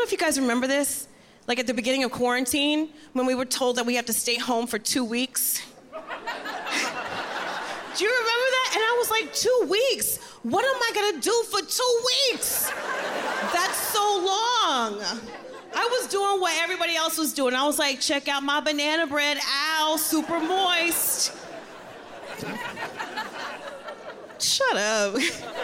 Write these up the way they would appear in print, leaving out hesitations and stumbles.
know if you guys remember this, like at the beginning of quarantine, when we were told that we have to stay home for 2 weeks. Do you remember that? And I was like, 2 weeks? What am I gonna do for 2 weeks? That's so long. I was doing what everybody else was doing. I was like, check out my banana bread, ow, super moist. Shut up.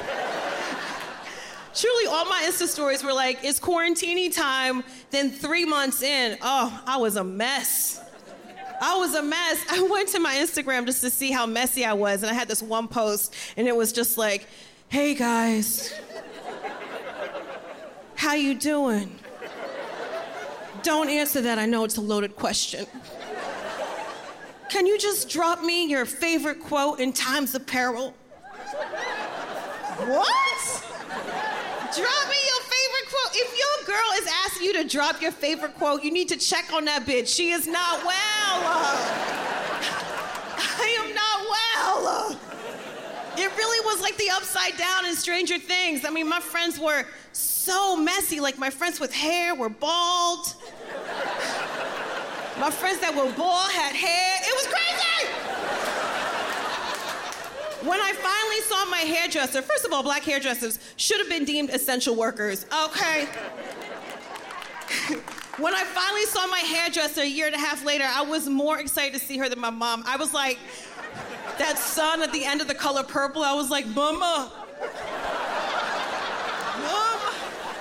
Truly, all my Insta stories were like, it's quarantine time. Then 3 months in, oh, I was a mess. I went to my Instagram just to see how messy I was, and I had this one post, and it was just like, hey guys, how you doing? Don't answer that, I know it's a loaded question. Can you just drop me your favorite quote in times of peril? What? Drop me your favorite quote. If your girl is asking you to drop your favorite quote, you need to check on that bitch. She is not well. I am not well. It really was like the Upside Down in Stranger Things. I mean, my friends were so messy. Like, my friends with hair were bald. My friends that were bald had hair. It was crazy! When I finally saw my hairdresser, first of all, black hairdressers should have been deemed essential workers, okay? When I finally saw my hairdresser a year and a half later, I was more excited to see her than my mom. I was like, that sun at the end of The Color Purple, I was like, Mama. Mama.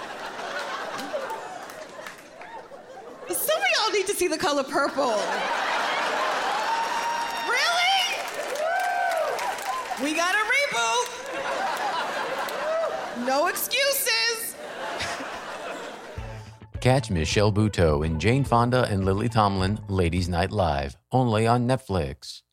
Some of y'all need to see The Color Purple. We got a reboot. No excuses. Catch Michelle Buteau and Jane Fonda and Lily Tomlin Ladies Night Live, only on Netflix.